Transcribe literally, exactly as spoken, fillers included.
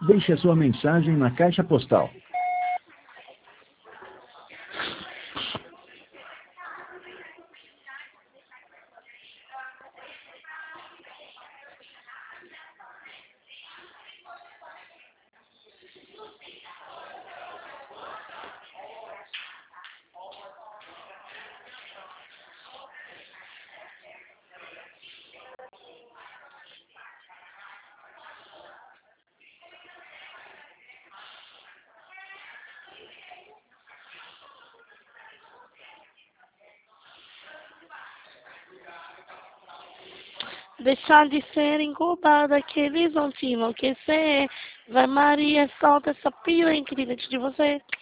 Deixe a sua mensagem na caixa postal. Deixar de ser incubada, que eles vão te enlouquecer. Vai Maria, solta essa piranha aqui dentro de você.